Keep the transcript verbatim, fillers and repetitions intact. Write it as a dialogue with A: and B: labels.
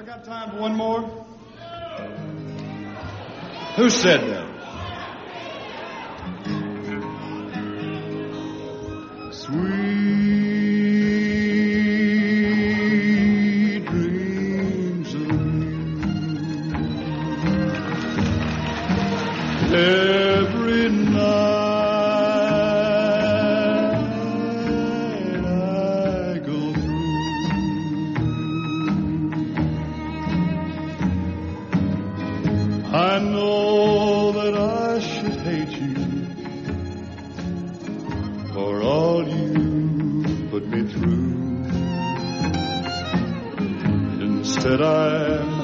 A: got time for one more? Who said that? Sweet dreams of you. Every night I go through. I know that I should hate you for all you put me through. Instead I